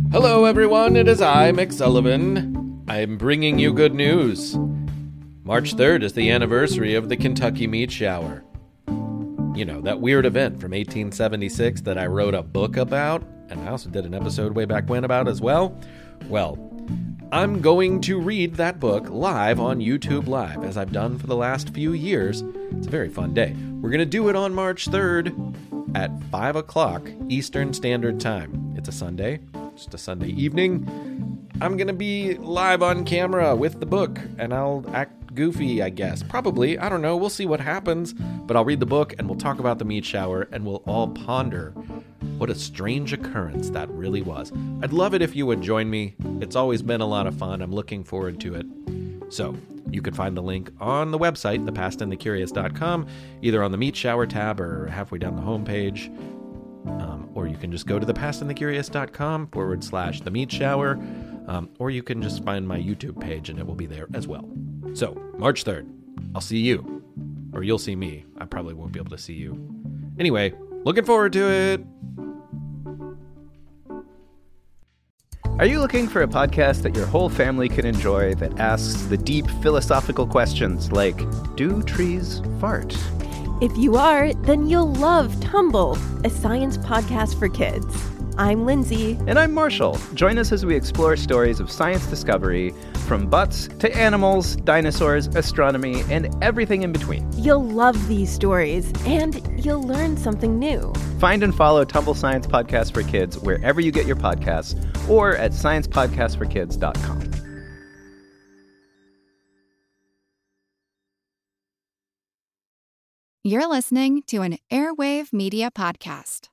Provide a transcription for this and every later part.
Hello everyone, it is I, Mick Sullivan. I'm bringing you good news. March 3rd is the anniversary of the Kentucky Meat Shower. You know, that weird event from 1876 that I wrote a book about, and I also did an episode way back when about as well. Well, I'm going to read that book live on YouTube Live, as I've done for the last few years. It's a very fun day. We're going to do it on March 3rd at 5 o'clock Eastern Standard Time. It's a Sunday, just a Sunday evening. I'm going to be live on camera with the book, and I'll act goofy, I guess. Probably, I don't know, we'll see what happens. But I'll read the book, and we'll talk about the meat shower, and we'll all ponder what a strange occurrence that really was. I'd love it if you would join me. It's always been a lot of fun. I'm looking forward to it. So, you can find the link on the website, thepastandthecurious.com, either on the Meat Shower tab or halfway down the homepage. Or you can just go to thepastandthecurious.com/the Meat Shower. Or you can just find my YouTube page and it will be there as well. So, March 3rd, I'll see you. Or you'll see me. I probably won't be able to see you. Anyway, looking forward to it. Are you looking for a podcast that your whole family can enjoy that asks the deep philosophical questions like, do trees fart? If you are, then you'll love Tumble, a science podcast for kids. I'm Lindsay. And I'm Marshall. Join us as we explore stories of science discovery, from butts to animals, dinosaurs, astronomy, and everything in between. You'll love these stories, and you'll learn something new. Find and follow Tumble Science Podcast for Kids wherever you get your podcasts, or at sciencepodcastforkids.com. You're listening to an Airwave Media Podcast.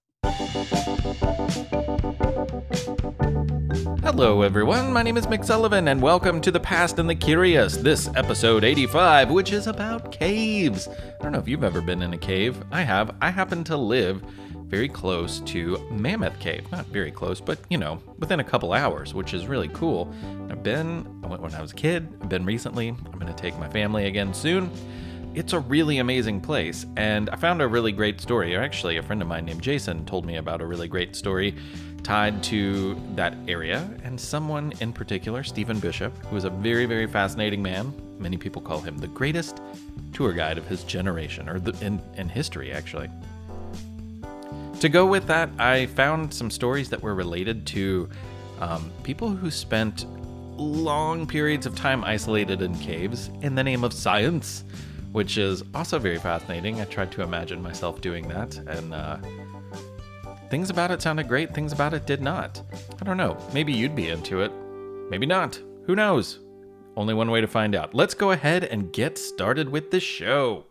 Hello everyone, my name is Mick Sullivan and welcome to The Past and the Curious, this episode 85, which is about caves. I don't know if you've ever been in a cave. I have. I happen to live very close to Mammoth Cave. Not very close, but you know, within a couple hours, which is really cool. I went when I was a kid, I've been recently. I'm going to take my family again soon. It's a really amazing place, and I found a really great story. Actually, a friend of mine named Jason told me about a really great story tied to that area, and someone in particular, Stephen Bishop, who is a very, very fascinating man. Many people call him the greatest tour guide of his generation, or in history, actually. To go with that, I found some stories that were related to people who spent long periods of time isolated in caves in the name of science, which is also very fascinating. I tried to imagine myself doing that, and things about it sounded great, things about it did not. I don't know, maybe you'd be into it, maybe not, who knows? Only one way to find out. Let's go ahead and get started with the show.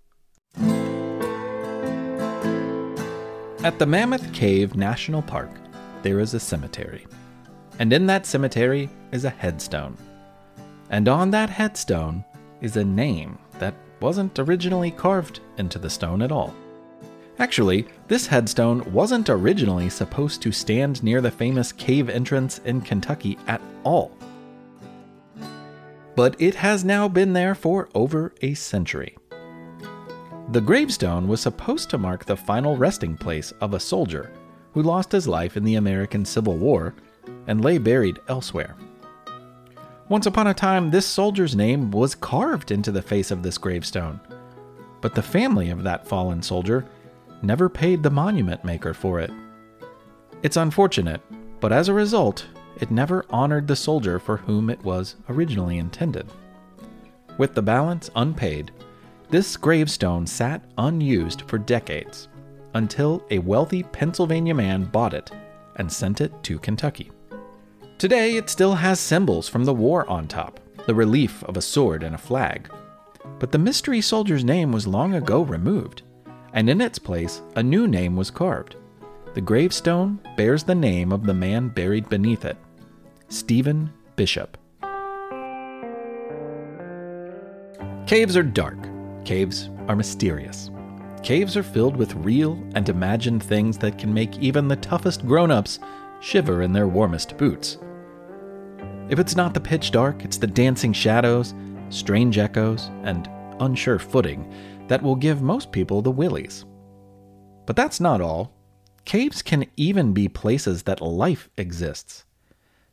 At the Mammoth Cave National Park, there is a cemetery. And in that cemetery is a headstone. And on that headstone is a name that wasn't originally carved into the stone at all. Actually, this headstone wasn't originally supposed to stand near the famous cave entrance in Kentucky at all. But it has now been there for over a century. The gravestone was supposed to mark the final resting place of a soldier who lost his life in the American Civil War and lay buried elsewhere. Once upon a time, this soldier's name was carved into the face of this gravestone, but the family of that fallen soldier never paid the monument maker for it. It's unfortunate, but as a result, it never honored the soldier for whom it was originally intended. With the balance unpaid, this gravestone sat unused for decades, until a wealthy Pennsylvania man bought it and sent it to Kentucky. Today, it still has symbols from the war on top, the relief of a sword and a flag. But the mystery soldier's name was long ago removed, and in its place, a new name was carved. The gravestone bears the name of the man buried beneath it, Stephen Bishop. Caves are dark. Caves are mysterious. Caves are filled with real and imagined things that can make even the toughest grown-ups shiver in their warmest boots. If it's not the pitch dark, it's the dancing shadows, strange echoes, and unsure footing that will give most people the willies. But that's not all. Caves can even be places that life exists.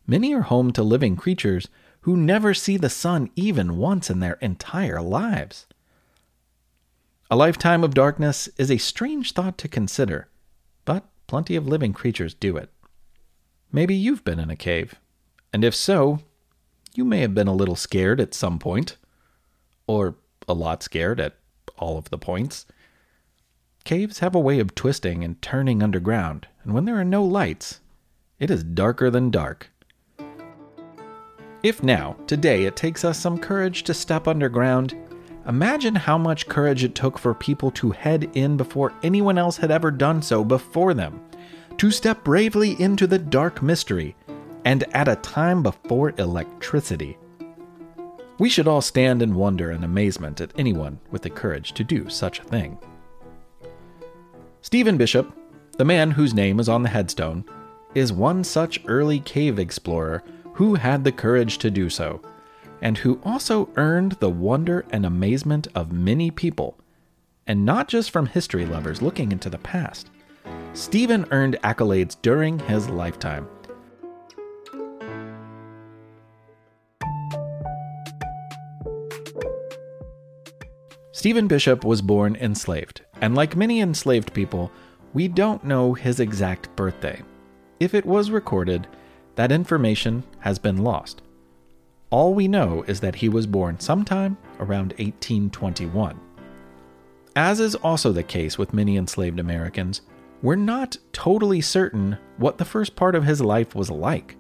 many are home to living creatures who never see the sun even once in their entire lives. A lifetime of darkness is a strange thought to consider, but plenty of living creatures do it. Maybe you've been in a cave, and if so, you may have been a little scared at some point, or a lot scared at all of the points. Caves have a way of twisting and turning underground, and when there are no lights, it is darker than dark. If now, today, it takes us some courage to step underground, imagine how much courage it took for people to head in before anyone else had ever done so before them, to step bravely into the dark mystery, and at a time before electricity. We should all stand in wonder and amazement at anyone with the courage to do such a thing. Stephen Bishop, the man whose name is on the headstone, is one such early cave explorer who had the courage to do so, and who also earned the wonder and amazement of many people, and not just from history lovers looking into the past. Stephen earned accolades during his lifetime. Stephen Bishop was born enslaved, and like many enslaved people, we don't know his exact birthday. If it was recorded, that information has been lost. All we know is that he was born sometime around 1821. As is also the case with many enslaved Americans, we're not totally certain what the first part of his life was like.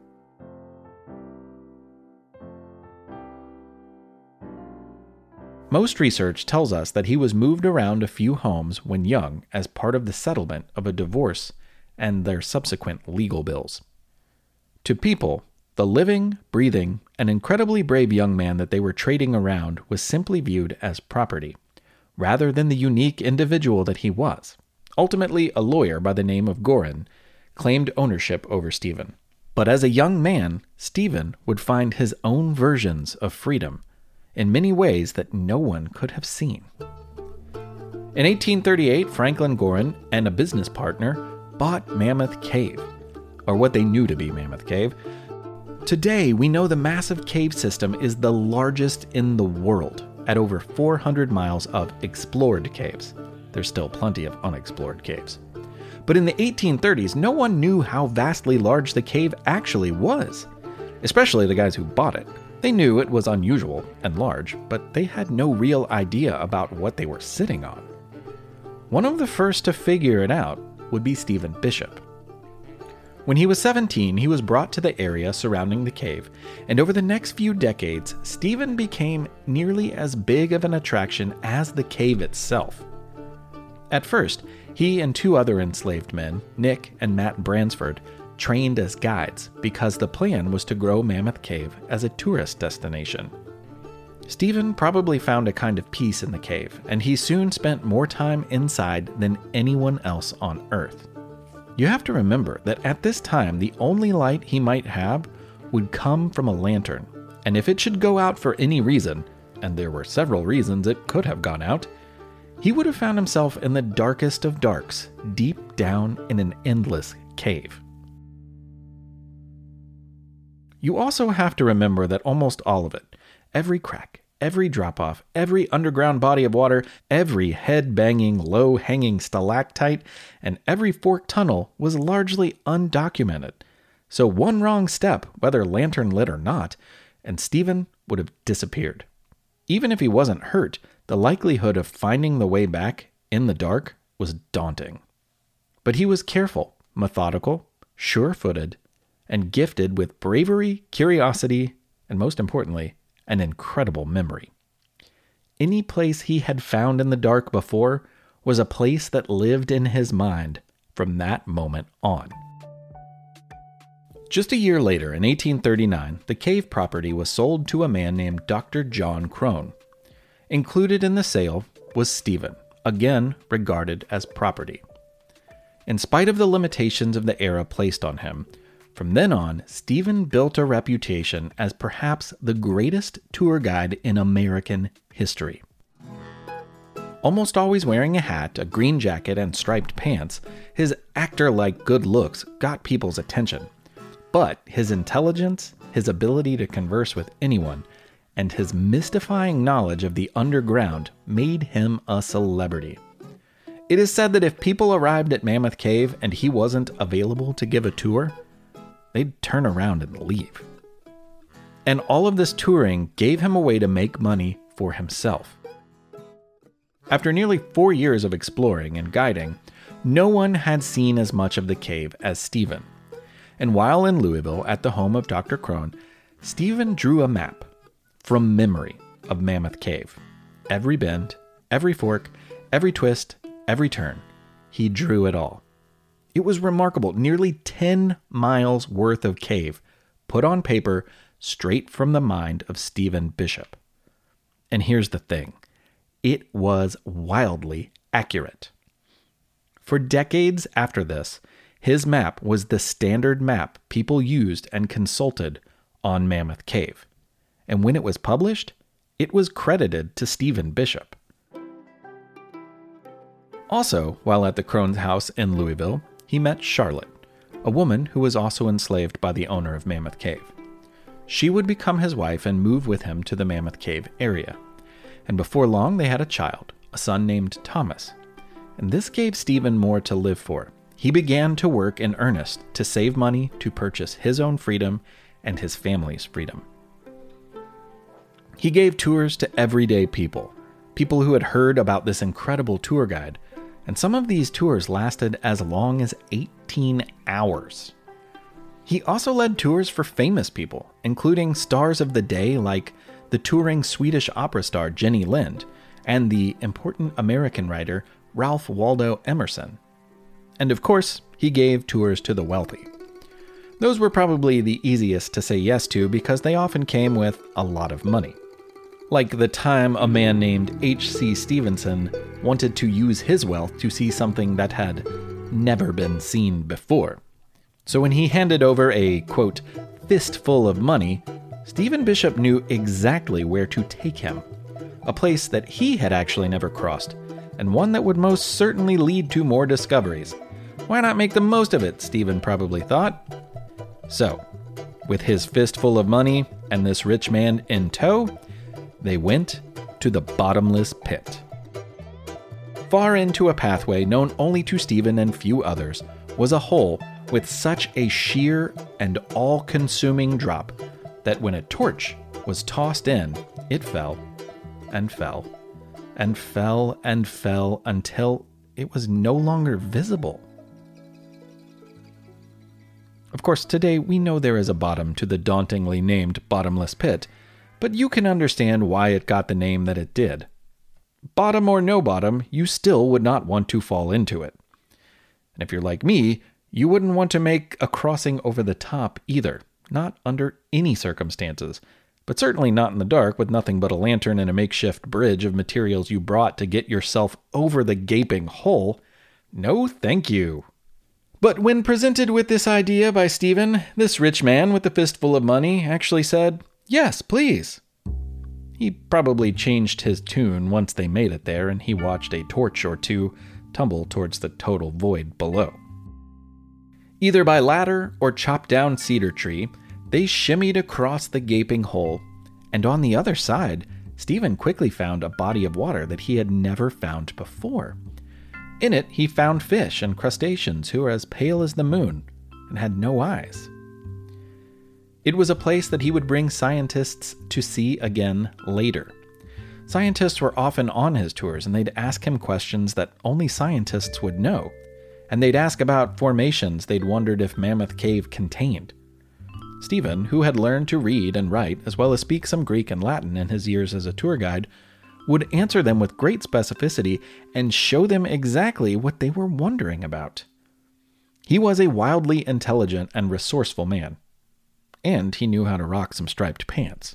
Most research tells us that he was moved around a few homes when young as part of the settlement of a divorce and their subsequent legal bills. To people, the living, breathing, and incredibly brave young man that they were trading around was simply viewed as property, rather than the unique individual that he was. Ultimately, a lawyer by the name of Gorin claimed ownership over Stephen. But as a young man, Stephen would find his own versions of freedom in many ways that no one could have seen. In 1838, Franklin Gorin and a business partner bought Mammoth Cave, or what they knew to be Mammoth Cave. Today, we know the massive cave system is the largest in the world, at over 400 miles of explored caves. There's still plenty of unexplored caves. But in the 1830s, no one knew how vastly large the cave actually was, especially the guys who bought it. They knew it was unusual and large, but they had no real idea about what they were sitting on. One of the first to figure it out would be Stephen Bishop. When he was 17, he was brought to the area surrounding the cave, and over the next few decades, Stephen became nearly as big of an attraction as the cave itself. At first, he and two other enslaved men, Nick and Matt Bransford, trained as guides because the plan was to grow Mammoth Cave as a tourist destination. Stephen probably found a kind of peace in the cave, and he soon spent more time inside than anyone else on Earth. You have to remember that at this time, the only light he might have would come from a lantern, and if it should go out for any reason, and there were several reasons it could have gone out, he would have found himself in the darkest of darks, deep down in an endless cave. You also have to remember that almost all of it, every crack, every drop-off, every underground body of water, every head-banging, low-hanging stalactite, and every forked tunnel was largely undocumented. So one wrong step, whether lantern lit or not, and Stephen would have disappeared. Even if he wasn't hurt, the likelihood of finding the way back in the dark was daunting. But he was careful, methodical, sure-footed, and gifted with bravery, curiosity, and most importantly, an incredible memory. Any place he had found in the dark before was a place that lived in his mind from that moment on. Just a year later, in 1839, the cave property was sold to a man named Dr. John Crone. Included in the sale was Stephen, again regarded as property. In spite of the limitations of the era placed on him, from then on, Stephen built a reputation as perhaps the greatest tour guide in American history. Almost always wearing a hat, a green jacket, and striped pants, his actor-like good looks got people's attention. But his intelligence, his ability to converse with anyone, and his mystifying knowledge of the underground made him a celebrity. It is said that if people arrived at Mammoth Cave and he wasn't available to give a tour, they'd turn around and leave. And all of this touring gave him a way to make money for himself. After nearly 4 years of exploring and guiding, no one had seen as much of the cave as Stephen. And while in Louisville at the home of Dr. Crone, Stephen drew a map from memory of Mammoth Cave. Every bend, every fork, every twist, every turn. He drew it all. It was remarkable. Nearly 10 miles worth of cave put on paper straight from the mind of Stephen Bishop. And here's the thing. It was wildly accurate. For decades after this, his map was the standard map people used and consulted on Mammoth Cave. And when it was published, it was credited to Stephen Bishop. Also, while at the Crone's house in Louisville, he met Charlotte, a woman who was also enslaved by the owner of Mammoth Cave. She would become his wife and move with him to the Mammoth Cave area. And before long, they had a child, a son named Thomas. And this gave Stephen more to live for. He began to work in earnest to save money to purchase his own freedom and his family's freedom. He gave tours to everyday people who had heard about this incredible tour guide, and some of these tours lasted as long as 18 hours. He also led tours for famous people, including stars of the day like the touring Swedish opera star Jenny Lind and the important American writer Ralph Waldo Emerson. And of course, he gave tours to the wealthy. Those were probably the easiest to say yes to because they often came with a lot of money. Like the time a man named H.C. Stevenson wanted to use his wealth to see something that had never been seen before. So when he handed over a, quote, fistful of money, Stephen Bishop knew exactly where to take him. A place that he had actually never crossed, and one that would most certainly lead to more discoveries. Why not make the most of it, Stephen probably thought. So, with his fistful of money and this rich man in tow, they went to the bottomless pit. Far into a pathway known only to Stephen and few others was a hole with such a sheer and all-consuming drop that when a torch was tossed in, it fell and fell and fell and fell until it was no longer visible. Of course, today we know there is a bottom to the dauntingly named bottomless pit, but you can understand why it got the name that it did. Bottom or no bottom, you still would not want to fall into it. And if you're like me, you wouldn't want to make a crossing over the top either, not under any circumstances, but certainly not in the dark with nothing but a lantern and a makeshift bridge of materials you brought to get yourself over the gaping hole. No thank you. But when presented with this idea by Stephen, this rich man with the fistful of money actually said, "Yes, please." He probably changed his tune once they made it there and he watched a torch or two tumble towards the total void below. Either by ladder or chopped down cedar tree, they shimmied across the gaping hole, and on the other side, Stephen quickly found a body of water that he had never found before. In it, he found fish and crustaceans who were as pale as the moon and had no eyes. It was a place that he would bring scientists to see again later. Scientists were often on his tours, and they'd ask him questions that only scientists would know. And they'd ask about formations they'd wondered if Mammoth Cave contained. Stephen, who had learned to read and write, as well as speak some Greek and Latin in his years as a tour guide, would answer them with great specificity and show them exactly what they were wondering about. He was a wildly intelligent and resourceful man. And he knew how to rock some striped pants.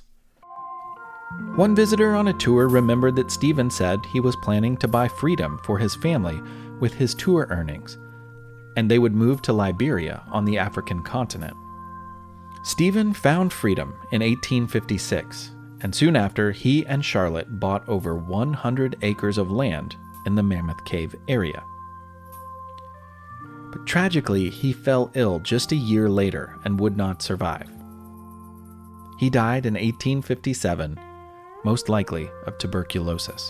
One visitor on a tour remembered that Stephen said he was planning to buy freedom for his family with his tour earnings, and they would move to Liberia on the African continent. Stephen found freedom in 1856, and soon after, he and Charlotte bought over 100 acres of land in the Mammoth Cave area. But But tragically, he fell ill just a year later and would not survive. He died in 1857, most likely of tuberculosis.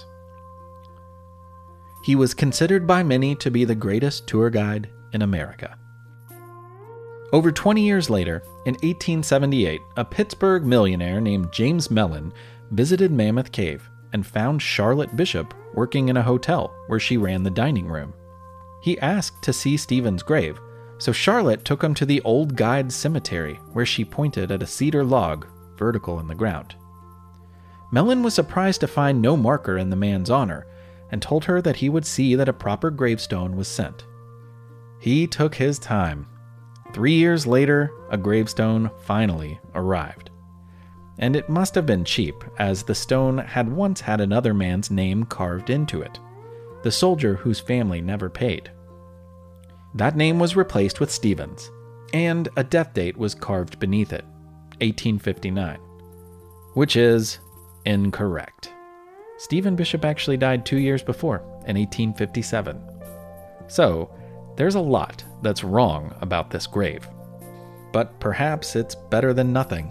He was considered by many to be the greatest tour guide in America. Over 20 years later, in 1878, a Pittsburgh millionaire named James Mellon visited Mammoth Cave and found Charlotte Bishop working in a hotel where she ran the dining room. He asked to see Stephen's grave, so Charlotte took him to the old guide's cemetery where she pointed at a cedar log vertical in the ground. Mellon was surprised to find no marker in the man's honor and told her that he would see that a proper gravestone was sent. He took his time. 3 years later, a gravestone finally arrived. And it must have been cheap, as the stone had once had another man's name carved into it, the soldier whose family never paid. That name was replaced with Stephen's, and a death date was carved beneath it, 1859, which is incorrect. Stephen Bishop actually died 2 years before, in 1857. So, there's a lot that's wrong about this grave. But perhaps it's better than nothing.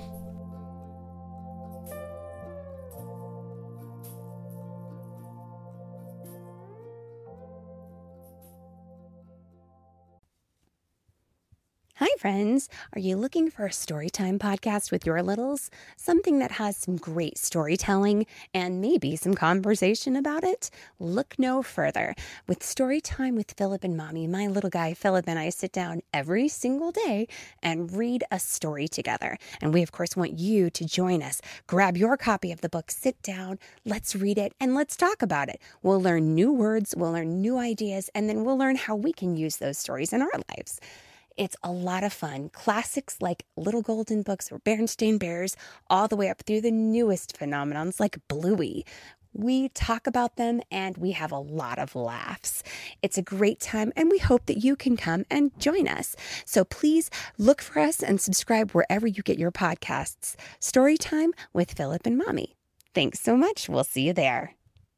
Hi, friends. Are you looking for a storytime podcast with your littles? Something that has some great storytelling and maybe some conversation about it? Look no further. With Storytime with Philip and Mommy, my little guy Philip and I sit down every single day and read a story together. And we, of course, want you to join us. Grab your copy of the book, sit down, let's read it, and let's talk about it. We'll learn new words, we'll learn new ideas, and then we'll learn how we can use those stories in our lives. It's a lot of fun. Classics like Little Golden Books or Berenstain Bears, all the way up through the newest phenomenons like Bluey. We talk about them and we have a lot of laughs. It's a great time and we hope that you can come and join us. So please look for us and subscribe wherever you get your podcasts. Storytime with Philip and Mommy. Thanks so much. We'll see you there.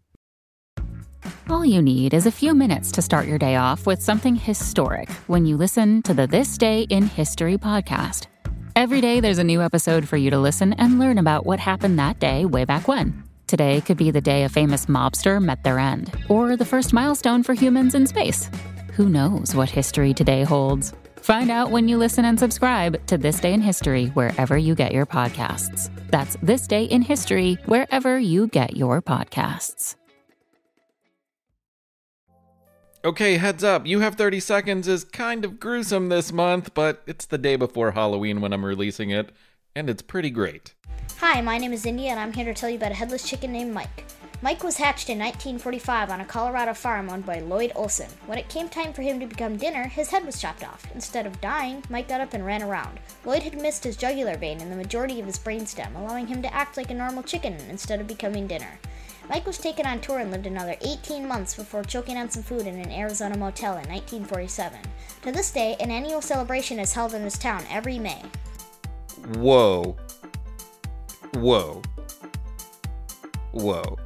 All you need is a few minutes to start your day off with something historic when you listen to the This Day in History podcast. Every day there's a new episode for you to listen and learn about what happened that day way back when. Today could be the day a famous mobster met their end, or the first milestone for humans in space. Who knows what history today holds? Find out when you listen and subscribe to This Day in History wherever you get your podcasts. That's This Day in History wherever you get your podcasts. Okay, heads up, You Have 30 Seconds is kind of gruesome this month, but it's the day before Halloween when I'm releasing it, and it's pretty great. Hi, my name is India, and I'm here to tell you about a headless chicken named Mike. Mike was hatched in 1945 on a Colorado farm owned by Lloyd Olson. When it came time for him to become dinner, his head was chopped off. Instead of dying, Mike got up and ran around. Lloyd had missed his jugular vein and the majority of his brainstem, allowing him to act like a normal chicken instead of becoming dinner. Mike was taken on tour and lived another 18 months before choking on some food in an Arizona motel in 1947. To this day, an annual celebration is held in this town every May. Whoa. Whoa. Whoa.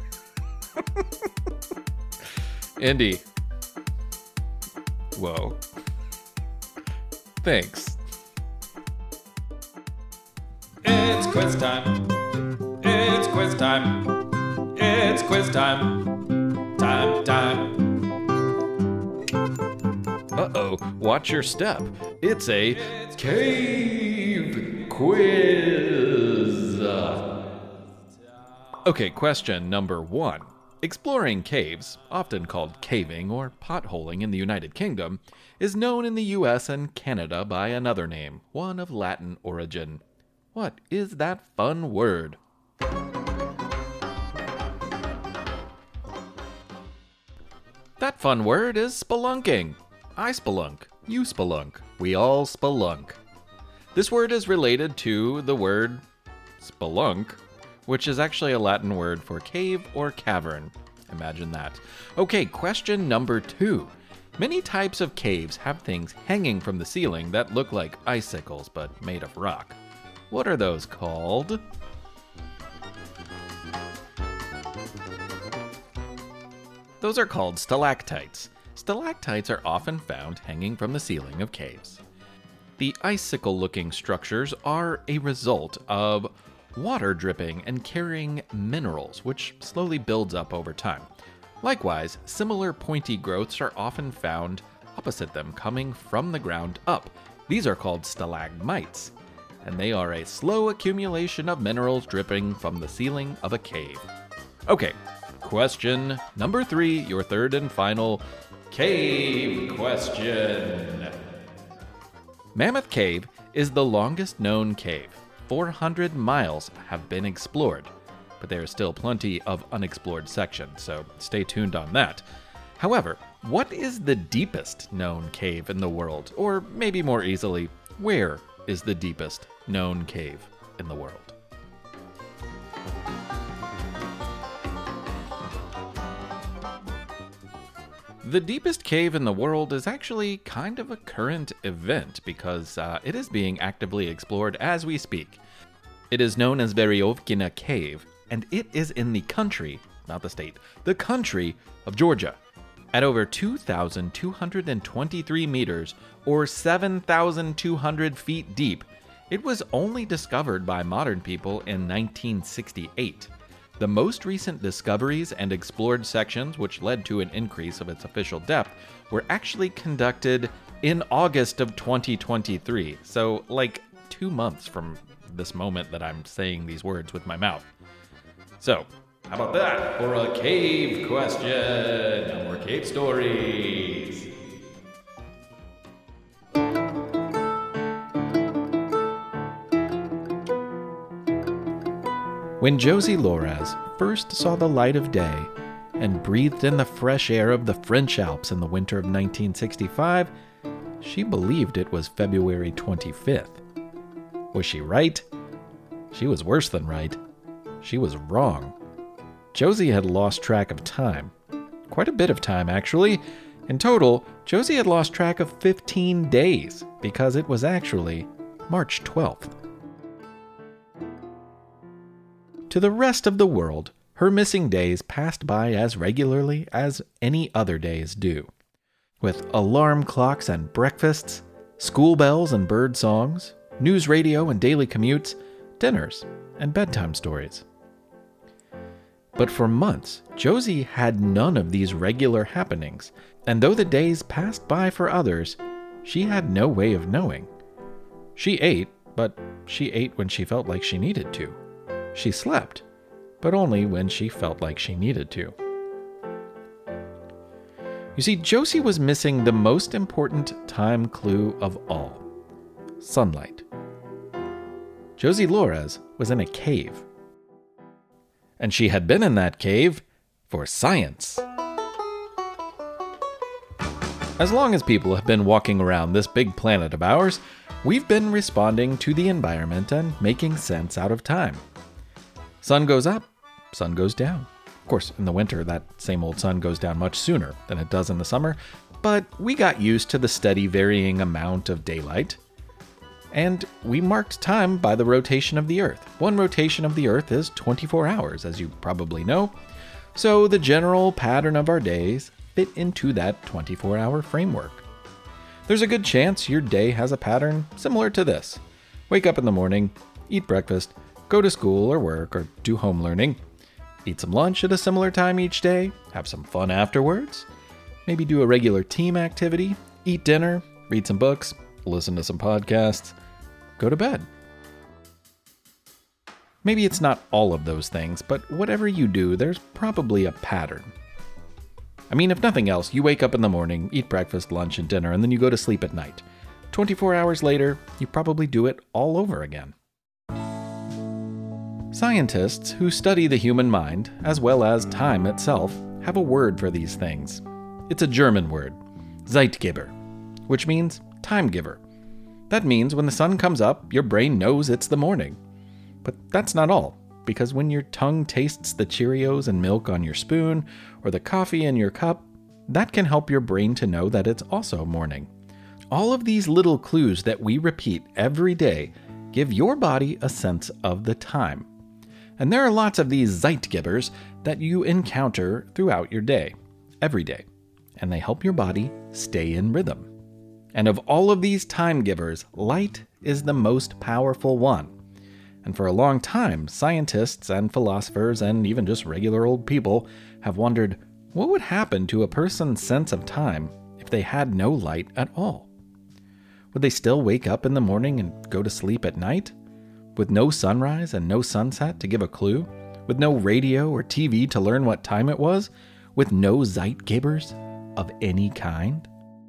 Indy. Whoa. Thanks. It's quiz time. It's quiz time. It's quiz time. Time. Uh-oh, watch your step. It's a cave quiz. Okay, question number 1. Exploring caves, often called caving or potholing in the United Kingdom, is known in the US and Canada by another name, one of Latin origin. What is that fun word? That fun word is spelunking. I spelunk, you spelunk, we all spelunk. This word is related to the word spelunk, which is actually a Latin word for cave or cavern. Imagine that. Okay, question number 2. Many types of caves have things hanging from the ceiling that look like icicles but made of rock. What are those called? Those are called stalactites. stalactites are often found hanging from the ceiling of caves. The icicle-looking structures are a result of water dripping and carrying minerals, which slowly builds up over time. Likewise, similar pointy growths are often found opposite them, coming from the ground up. These are called stalagmites, and they are a slow accumulation of minerals dripping from the ceiling of a cave. Okay, question number 3, your third and final cave question. Mammoth Cave is the longest known cave. 400 miles have been explored, but there is still plenty of unexplored sections, so stay tuned on that. However, what is the deepest known cave in the world? Or maybe more easily, where is the deepest known cave in the world? The deepest cave in the world is actually kind of a current event because it is being actively explored as we speak. It is known as Veryovkina Cave, and it is in the country, not the state, the country of Georgia. At over 2,223 meters, or 7,200 feet deep, it was only discovered by modern people in 1968. The most recent discoveries and explored sections, which led to an increase of its official depth, were actually conducted in August of 2023. So, like 2 months from this moment that I'm saying these words with my mouth. So, how about that for a cave question? No more cave stories. When Josie Loraz first saw the light of day and breathed in the fresh air of the French Alps in the winter of 1965, she believed it was February 25th. Was she right? She was worse than right. She was wrong. Josie had lost track of time. Quite a bit of time, actually. In total, Josie had lost track of 15 days because it was actually March 12th. To the rest of the world, her missing days passed by as regularly as any other days do. With alarm clocks and breakfasts, school bells and bird songs, news radio and daily commutes, dinners and bedtime stories. But for months, Josie had none of these regular happenings, and though the days passed by for others, she had no way of knowing. She ate, but she ate when she felt like she needed to. She slept, but only when she felt like she needed to. You see, Josie was missing the most important time clue of all: sunlight. Josie Loraz was in a cave. And she had been in that cave for science. As long as people have been walking around this big planet of ours, we've been responding to the environment and making sense out of time. Sun goes up, sun goes down. Of course, in the winter, that same old sun goes down much sooner than it does in the summer, but we got used to the steady varying amount of daylight. And we marked time by the rotation of the Earth. One rotation of the Earth is 24 hours, as you probably know. So the general pattern of our days fit into that 24-hour framework. There's a good chance your day has a pattern similar to this. Wake up in the morning, eat breakfast, go to school or work or do home learning, eat some lunch at a similar time each day, have some fun afterwards, maybe do a regular team activity, eat dinner, read some books, listen to some podcasts, go to bed. Maybe it's not all of those things, but whatever you do, there's probably a pattern. I mean, if nothing else, you wake up in the morning, eat breakfast, lunch, and dinner, and then you go to sleep at night. 24 hours later, you probably do it all over again. Scientists who study the human mind, as well as time itself, have a word for these things. It's a German word, Zeitgeber, which means time giver. That means when the sun comes up, your brain knows it's the morning. But that's not all, because when your tongue tastes the Cheerios and milk on your spoon, or the coffee in your cup, that can help your brain to know that it's also morning. All of these little clues that we repeat every day give your body a sense of the time. And there are lots of these Zeitgebers that you encounter throughout your day, every day. and they help your body stay in rhythm. And of all of these time givers, light is the most powerful one. And for a long time, scientists and philosophers and even just regular old people have wondered what would happen to a person's sense of time if they had no light at all. Would they still wake up in the morning and go to sleep at night? With no sunrise and no sunset to give a clue? With no radio or TV to learn what time it was? With no Zeitgebers of any kind?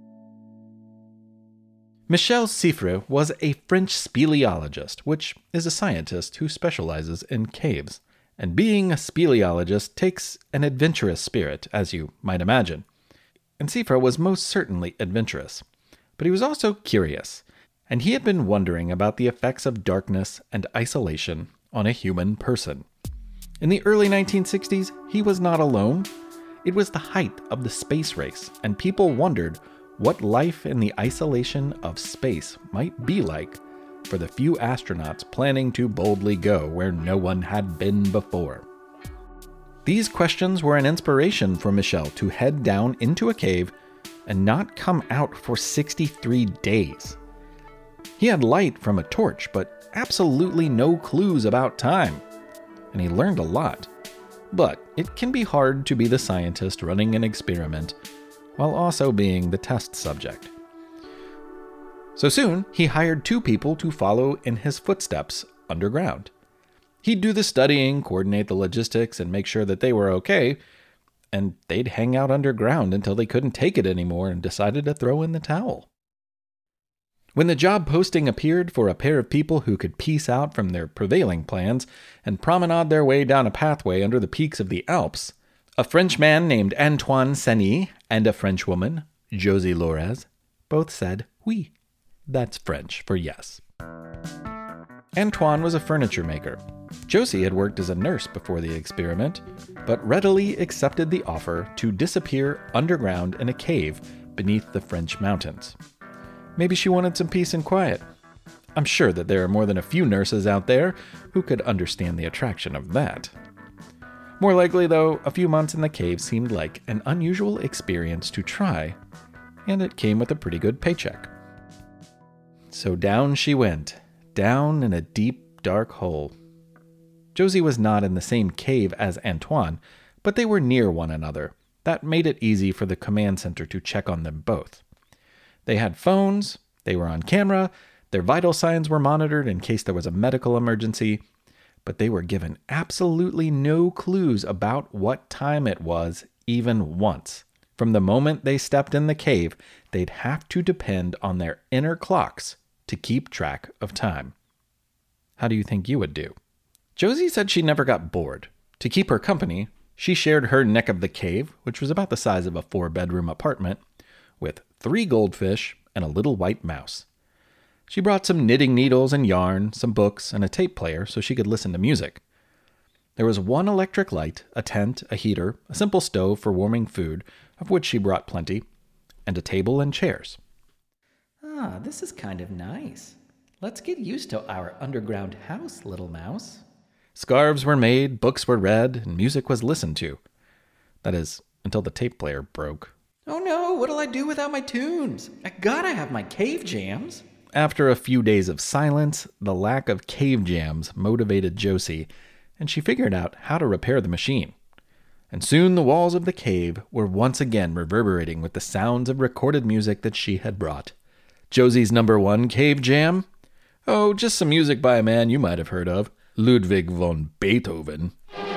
Michel Siffre was a French speleologist, which is a scientist who specializes in caves. And being a speleologist takes an adventurous spirit, as you might imagine. And Siffre was most certainly adventurous. But he was also curious, and he had been wondering about the effects of darkness and isolation on a human person. In the early 1960s, he was not alone. It was the height of the space race, and people wondered what life in the isolation of space might be like for the few astronauts planning to boldly go where no one had been before. These questions were an inspiration for Michel to head down into a cave and not come out for 63 days. He had light from a torch, but absolutely no clues about time, and he learned a lot. But it can be hard to be the scientist running an experiment while also being the test subject. So soon, he hired 2 people to follow in his footsteps underground. He'd do the studying, coordinate the logistics, and make sure that they were okay, and they'd hang out underground until they couldn't take it anymore and decided to throw in the towel. When the job posting appeared for a pair of people who could piece out from their prevailing plans and promenade their way down a pathway under the peaks of the Alps, a Frenchman named Antoine Seny and a Frenchwoman, Josie Lorez, both said oui. That's French for yes. Antoine was a furniture maker. Josie had worked as a nurse before the experiment, but readily accepted the offer to disappear underground in a cave beneath the French mountains. Maybe she wanted some peace and quiet. I'm sure that there are more than a few nurses out there who could understand the attraction of that. More likely, though, a few months in the cave seemed like an unusual experience to try, and it came with a pretty good paycheck. So down she went, down in a deep, dark hole. Josie was not in the same cave as Antoine, but they were near one another. That made it easy for the command center to check on them both. They had phones, they were on camera, their vital signs were monitored in case there was a medical emergency, but they were given absolutely no clues about what time it was, even once. From the moment they stepped in the cave, they'd have to depend on their inner clocks to keep track of time. How do you think you would do? Josie said she never got bored. To keep her company, she shared her neck of the cave, which was about the size of a 4-bedroom apartment, with 3 goldfish and a little white mouse. She brought some knitting needles and yarn, some books, and a tape player so she could listen to music. There was 1 electric light, a tent, a heater, a simple stove for warming food, of which she brought plenty, and a table and chairs. Ah, this is kind of nice. Let's get used to our underground house, little mouse. Scarves were made, books were read, and music was listened to. That is, until the tape player broke. Oh no, what'll I do without my tunes? I gotta have my cave jams. After a few days of silence, the lack of cave jams motivated Josie, and she figured out how to repair the machine. And soon the walls of the cave were once again reverberating with the sounds of recorded music that she had brought. Josie's number 1 cave jam? Oh, just some music by a man you might have heard of, Ludwig von Beethoven.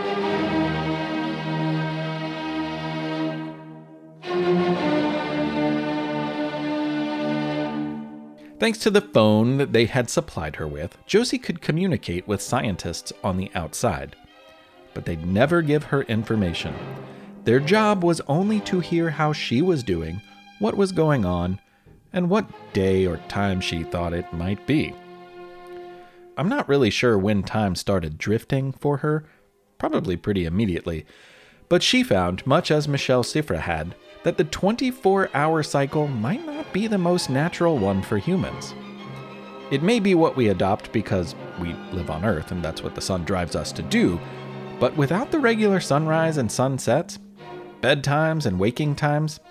Thanks to the phone that they had supplied her with, Josie could communicate with scientists on the outside. But they'd never give her information. Their job was only to hear how she was doing, what was going on, and what day or time she thought it might be. I'm not really sure when time started drifting for her, probably pretty immediately, but she found, much as Michel Siffre had, that the 24-hour cycle might not be the most natural one for humans. It may be what we adopt because we live on Earth and that's what the sun drives us to do, but without the regular sunrise and sunsets, bedtimes and waking times,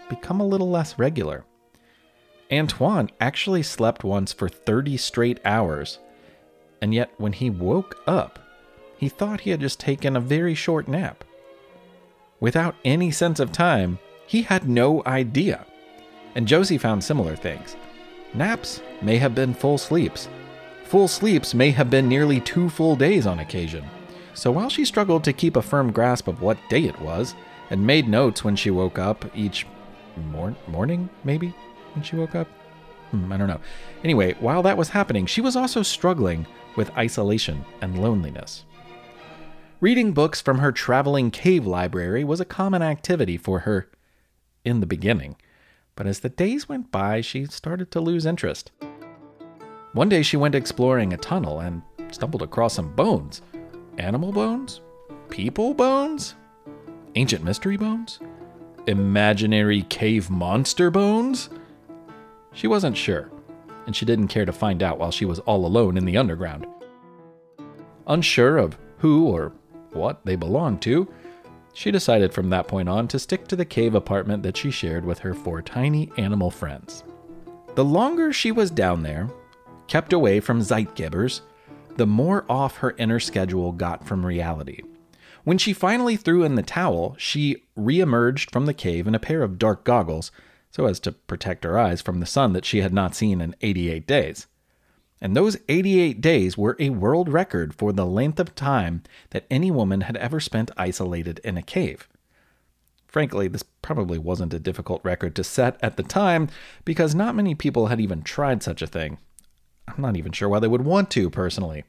become a little less regular. Antoine actually slept once for 30 straight hours, and yet when he woke up, he thought he had just taken a very short nap. Without any sense of time, he had no idea. And Josie found similar things. Naps may have been full sleeps. Full sleeps may have been nearly 2 full days on occasion. So while she struggled to keep a firm grasp of what day it was, and made notes when she woke up each morning, maybe, when she woke up? I don't know. Anyway, while that was happening, she was also struggling with isolation and loneliness. Reading books from her traveling cave library was a common activity for her in the beginning, but as the days went by, she started to lose interest. One day she went exploring a tunnel and stumbled across some bones. Animal bones? People bones? Ancient mystery bones? Imaginary cave monster bones? She wasn't sure, and she didn't care to find out while she was all alone in the underground. Unsure of who or what they belonged to, she decided from that point on to stick to the cave apartment that she shared with her 4 tiny animal friends. The longer she was down there, kept away from Zeitgebers, the more off her inner schedule got from reality. When she finally threw in the towel, she re-emerged from the cave in a pair of dark goggles so as to protect her eyes from the sun that she had not seen in 88 days. And those 88 days were a world record for the length of time that any woman had ever spent isolated in a cave. Frankly, this probably wasn't a difficult record to set at the time because not many people had even tried such a thing. I'm not even sure why they would want to, personally.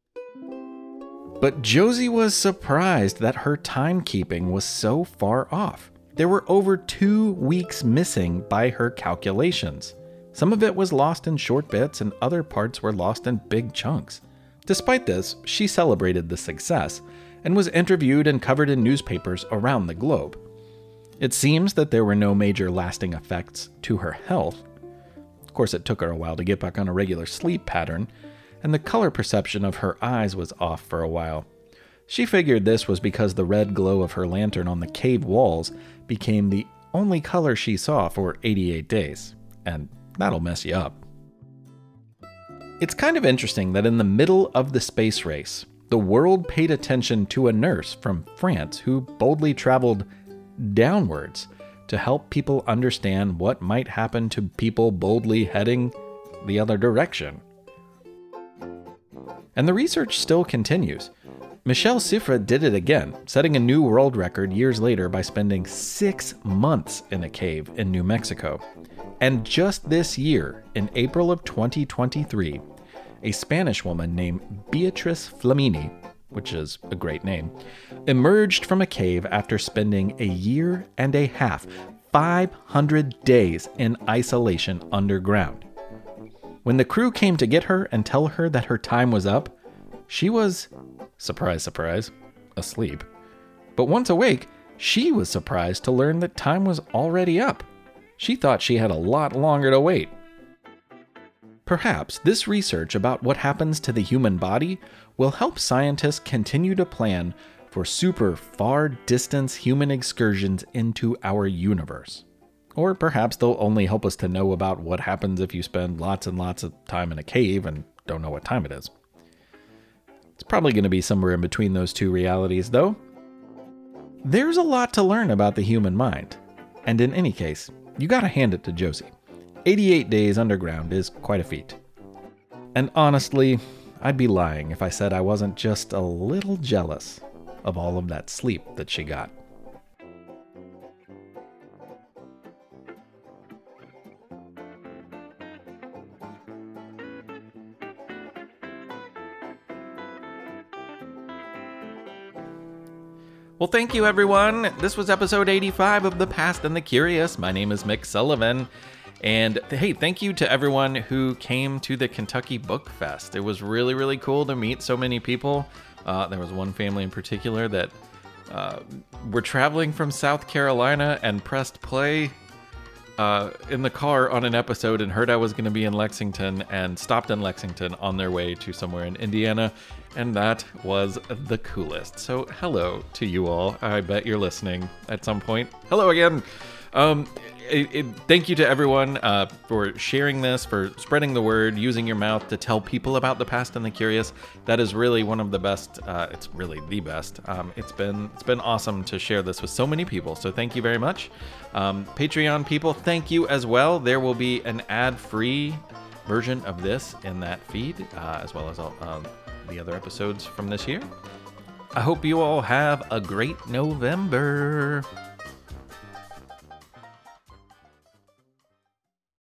But Josie was surprised that her timekeeping was so far off. There were over 2 weeks missing by her calculations. Some of it was lost in short bits and other parts were lost in big chunks. Despite this, she celebrated the success and was interviewed and covered in newspapers around the globe. It seems that there were no major lasting effects to her health. Of course, it took her a while to get back on a regular sleep pattern, and the color perception of her eyes was off for a while. She figured this was because the red glow of her lantern on the cave walls became the only color she saw for 88 days, and that'll mess you up. It's kind of interesting that in the middle of the space race, the world paid attention to a nurse from France who boldly traveled downwards to help people understand what might happen to people boldly heading the other direction. And the research still continues. Michelle Cifre did it again, setting a new world record years later by spending 6 months in a cave in New Mexico. And just this year, in April of 2023, a Spanish woman named Beatriz Flamini, which is a great name, emerged from a cave after spending a year and a half, 500 days in isolation underground. When the crew came to get her and tell her that her time was up, she was, surprise, surprise, asleep. But once awake, she was surprised to learn that time was already up. She thought she had a lot longer to wait. Perhaps this research about what happens to the human body will help scientists continue to plan for super far distance human excursions into our universe. Or perhaps they'll only help us to know about what happens if you spend lots and lots of time in a cave and don't know what time it is. It's probably going to be somewhere in between those two realities, though. There's a lot to learn about the human mind, and in any case, you gotta hand it to Josie. 88 days underground is quite a feat. And honestly, I'd be lying if I said I wasn't just a little jealous of all of that sleep that she got. Well, thank you, everyone. This was episode 85 of The Past and the Curious. My name is Mick Sullivan. And hey, thank you to everyone who came to the Kentucky Book Fest. It was really, really cool to meet so many people. There was one family in particular that were traveling from South Carolina and pressed play in the car on an episode and heard I was going to be in Lexington and stopped in Lexington on their way to somewhere in Indiana. And that was the coolest. So hello to you all. I bet you're listening at some point. Hello again. thank you to everyone for sharing this, for spreading the word, using your mouth to tell people about the Past and the Curious. That is really one of the best. It's really the best. It's been awesome to share this with so many people. So thank you very much. Patreon people, thank you as well. There will be an ad-free version of this in that feed, as well as all the other episodes from this year. I hope you all have a great November.